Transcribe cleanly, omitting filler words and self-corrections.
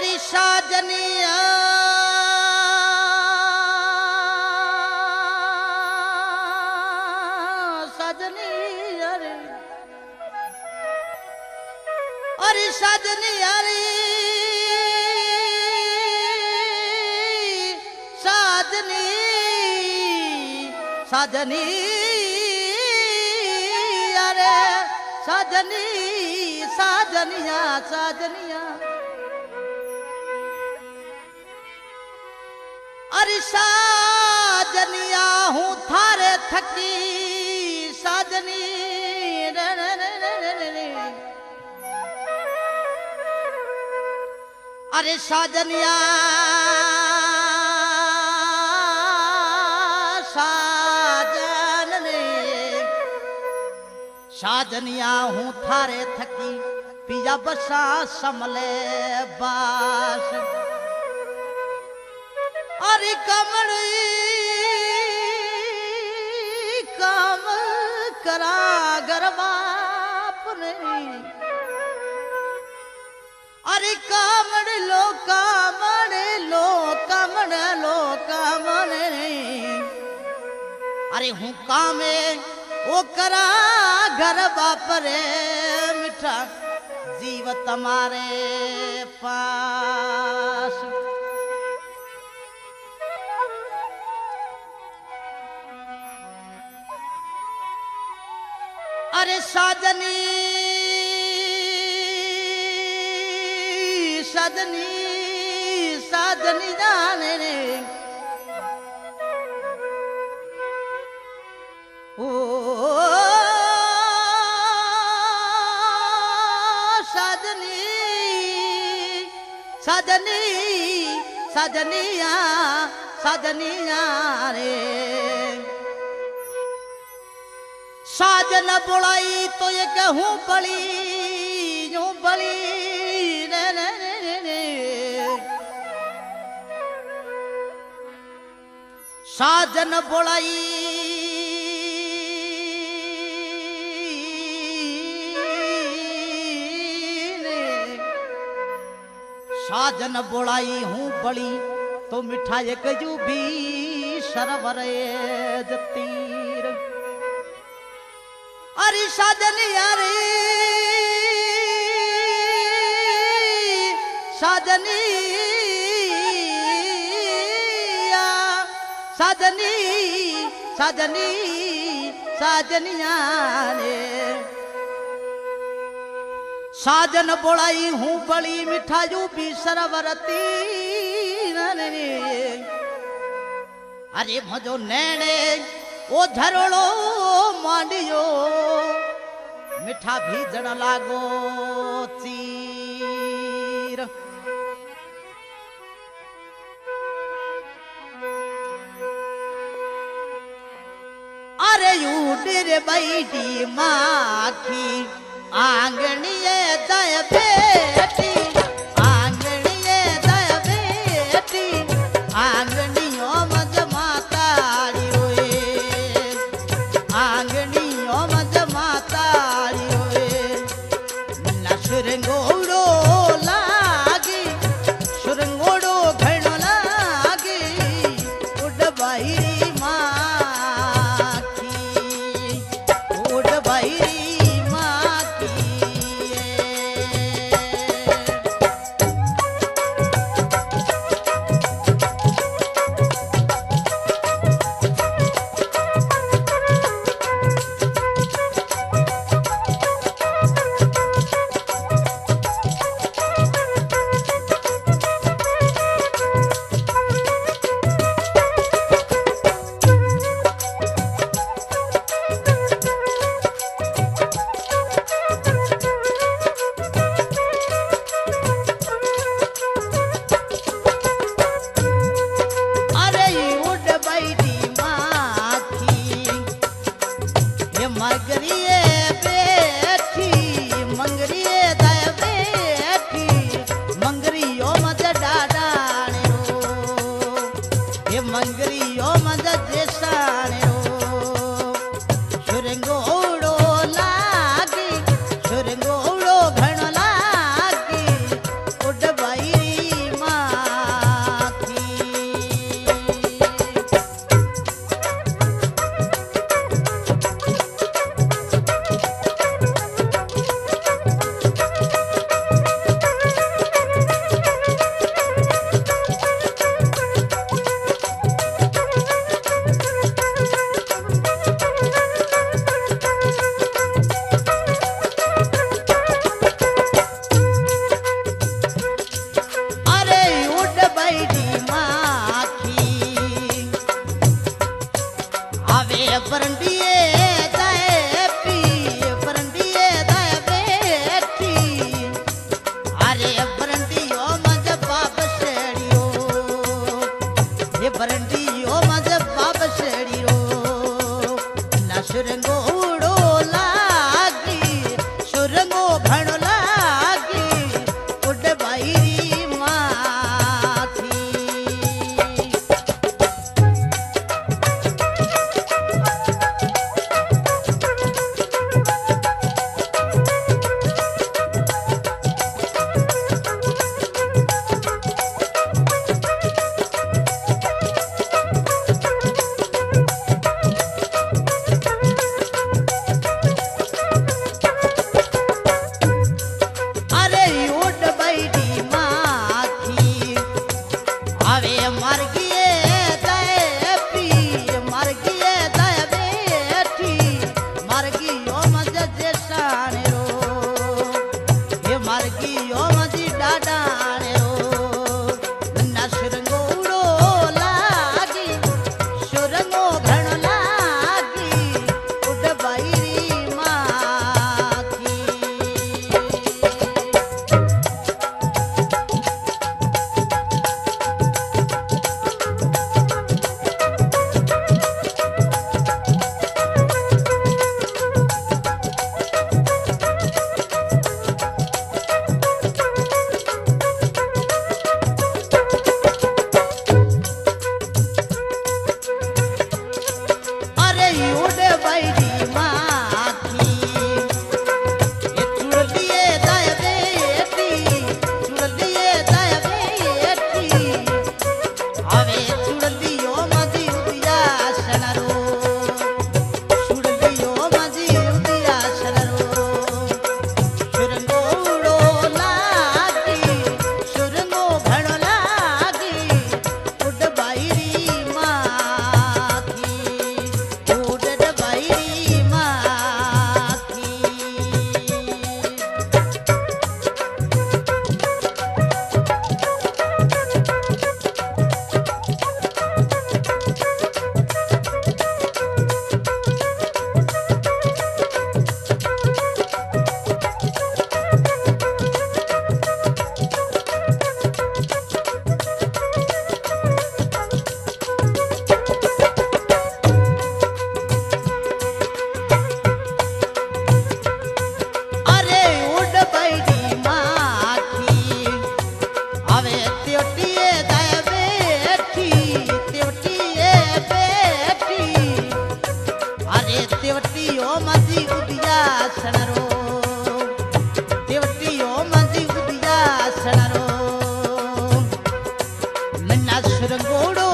अरे साजनिया साजनी अरे अरे साजनी अरे साजनी साजनी अरे साजनी साजनिया साजनिया अरे साजनिया हूँ थारे थकी साजनी रे रे रे रे रे रे। अरे साजनिया साजन रे साजनिया हूँ थारे थकी पिया बसा समले बास। अरे कमली काम करा गरबाप ने अरे कामड़ लो कामड़ लो कामड़ लो कामड़ अरे हूँ कामे वो करा घर बाप रे मिठा जीव तुम्हारे पास। अरे साजनी साजनी साजनी जाने रे ओ साजनी साजनी साजनिया साजनिया रे। साजन बुलाई तो ये कहूँ बड़ी यूं बड़ी रे रे रे रे। साजन बुलाई रे साजन बुलाई हूँ बड़ी तो मिठाई कजू भी सरवरे जतीर। अरे साजनी अरे साजनी साजनी साजनी साजनिया रे साजन बोलाई हूँ बड़ी मिठाई भी सरवरती रे। अरे भजो नैणे ओ झरड़ो मांडियो मिठा भीजण लागो चीर। अरे यूडर बैठी माखी आंगणिये दय बेटी आंगणिये दय बेटी आंगणियों मज माताड़ी आंगणियों मज माताड़ी न सुरंगोड़ो लागी सुरंगोड़ो घणो लागी उड़ बाहिरी माखी उड़ बाहिरी माखी। बरंडियो मजे बाप शेड़ी रो ना सुरंगो उड़ो लागी सुरंगो भणो लागी उड बाईरी माथी सुरंगोड़ो